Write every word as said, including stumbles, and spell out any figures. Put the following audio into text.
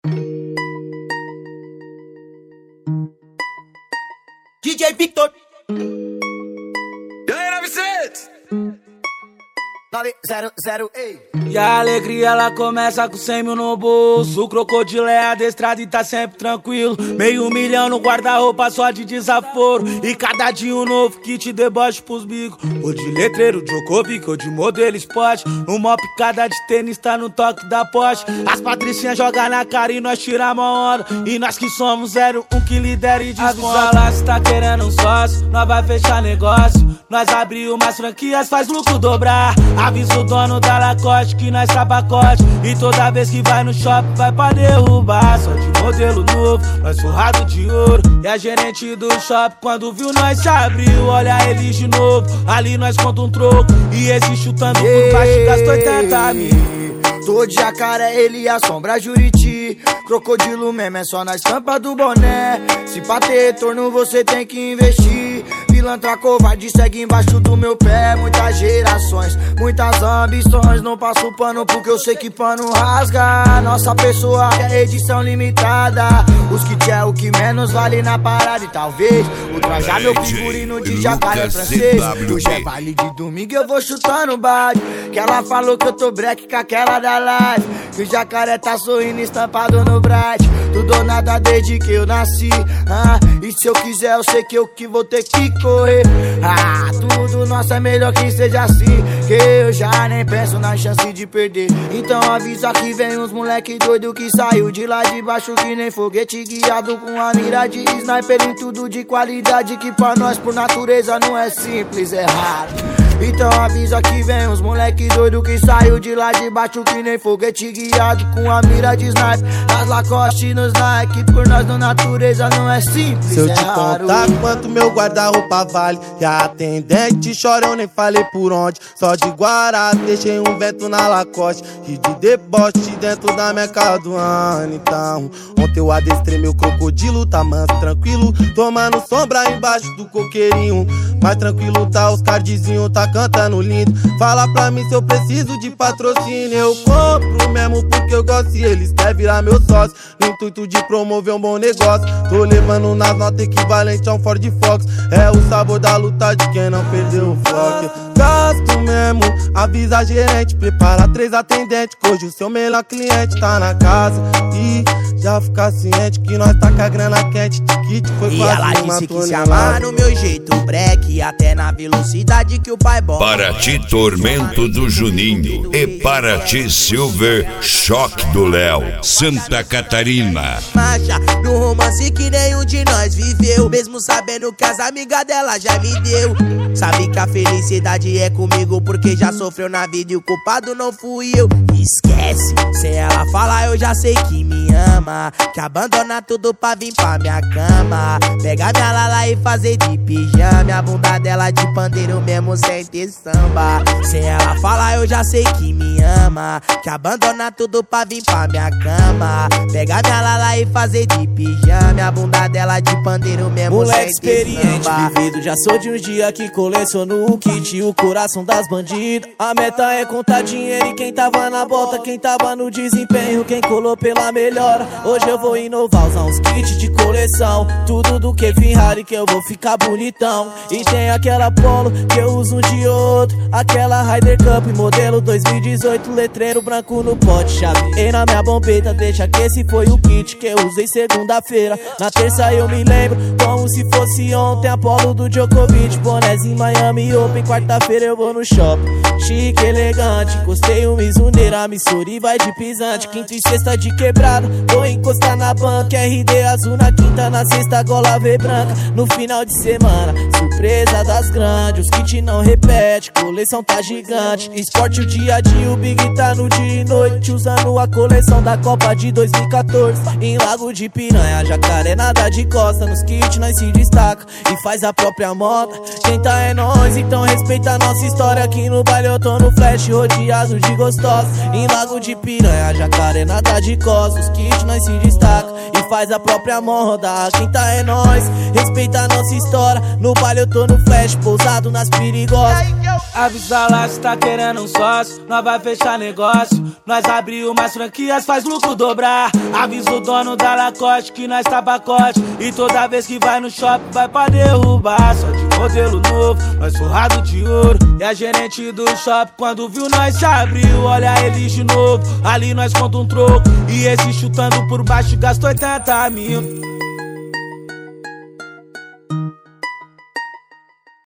D J Victor. E aí, novecentos? nove zero zero, ei. E a alegria ela começa com cem mil no bolso. O crocodilo é adestrado e tá sempre tranquilo. Meio milhão no guarda-roupa só de desaforo. E cada dia um novo que te deboche pros bicos. Ou de letreiro, Djokovic, ou de modelo esporte. Uma picada de tênis tá no toque da Porsche. As patricinhas jogam na cara e nós tiramos a onda. E nós que somos zero um que lidera e desconta. Avisa lá se tá querendo um sócio, nós vai fechar negócio. Nós abrir umas franquias, faz lucro dobrar. Avisa o dono da Lacoste que nós tá pacote. E toda vez que vai no shopping vai pra derrubar. Só de modelo novo, nós forrado de ouro. E a gerente do shopping quando viu nós se abriu. Olha eles de novo, ali nós conta um troco. E esse chutando por baixo gastou oitenta mil. Tô de jacaré, ele assombra Juriti. Crocodilo mesmo é só na estampa do boné. Se pra ter retorno você tem que investir. Pilantra covarde segue embaixo do meu pé. Muitas gerações, muitas ambições. Não passo pano porque eu sei que pano rasga. Nossa pessoa é edição limitada. Os kits é o que menos vale na parada. E talvez ultrajar meu figurino de jacaré francês. Hoje é baile de domingo eu vou chutando baile. Que ela falou que eu tô break com aquela da live. Que o jacaré tá sorrindo estampado no bright. Tudo ou nada desde que eu nasci. Ah, e se eu quiser eu sei que eu que vou ter que correr. Ah, tudo nosso é melhor que seja assim. Que eu já nem penso na chance de perder. Então avisa que vem uns moleque doido que saiu de lá de baixo que nem foguete guiado com a mira de sniper em tudo de qualidade. Que pra nós por natureza não é simples, é raro. Então avisa que vem uns moleque doido que saiu de lá de baixo que nem foguete guiado com a mira de sniper. As Lacoste nos Nike, por nós na natureza não é simples, se eu é te raro. contar quanto meu guarda-roupa vale, e a atendente chora, eu nem falei por onde. Só de Guará, deixei um vento na Lacoste e de deboche dentro da minha casa do ano. Então, ontem eu adestrei meu crocodilo, tá manso, tranquilo, tomando sombra embaixo do coqueirinho. Mais tranquilo tá os cardzinhos, tá cantando lindo. Fala pra mim se eu preciso de patrocínio. Eu compro mesmo porque eu gosto e eles querem virar meu sócio. No intuito de promover um bom negócio. Tô levando nas notas equivalente a um Ford Fox. É o sabor da luta de quem não perdeu o foco. Gasto mesmo, avisa a gerente. Prepara três atendentes, que hoje o seu melhor cliente tá na casa. E já fica ciente que nós tá com a grana quente. De kit foi e quase ela uma disse que tonelada. se amar no meu jeito break, até na velocidade que o pai bota. Para ti, Tormento do Juninho. E para ti, Silver, Choque do Léo, Santa Catarina. Marcha no romance que nenhum de nós viveu, mesmo sabendo que as amigas dela já me deu. Sabe que a felicidade é comigo porque já sofreu na vida e o culpado não fui eu. Esquece, sem ela falar eu já sei que me ama, que abandona tudo pra vir pra minha cama. Pegar minha lala e fazer de pijama, a bunda dela de pandeiro mesmo sem ter samba. Sem ela falar eu já sei que me ama, que abandona tudo pra vir pra minha cama. Pegar minha lala e fazer de pijama, a bunda dela de pandeiro mesmo moleque sem ter experiente, samba. vivido, já sou de uns dias que coleciono o kit, o coração das bandidas. A meta é contar dinheiro e quem tava na bota, quem tava no desempenho, quem colou pela melhora. Hoje eu vou inovar, usar uns kits de coleção, tudo do que Ferrari que eu vou ficar bonitão. E tem aquela Polo que eu uso um de outro, aquela Ryder Cup modelo dois mil e dezoito, letreiro branco no pote, chavei na minha bombeta, deixa que esse foi o kit que eu usei segunda-feira. Na terça eu me lembro como se fosse ontem, Apolo do Djokovic, bonézinho Miami Open. Quarta-feira eu vou no shopping, chique, elegante, encostei um Mizuneira, Missouri vai de pisante. Quinta e sexta de quebrada, vou encostar na banca, R D azul na quinta, na sexta gola V branca. No final de semana, surpresa das grandes, os kit não repete, coleção tá gigante. Esporte o dia a dia, o Big tá no dia e noite, usando a coleção da Copa de dois mil e quatorze. Em Lago de Piranha, Jacaré nada de costa, nos kits nós se destaca e faz a própria moda. Quem tá é nós, então respeita a nossa história. Aqui no baile eu tô no flash, rodeado de gostosos. Em Lago de Piranha, Jacaré nada de costa, os kits nós se destaca e faz a própria moda. Quem tá é nós, respeita a nossa história. No baile eu tô no flash, pousado nas perigosas. Avisa lá se tá querendo um sócio, nós vai fechar negócio. Nós abriu mais franquias, faz lucro dobrar. Avisa o dono da Lacoste que nós tá pacote. E toda vez que vai no shopping vai pra derrubar. Só de modelo novo, nós forrado de ouro. E a gerente do shopping quando viu nós se abriu. Olha ele de novo, ali nós conta um troco. E esse chutando por baixo gastou oitenta mil.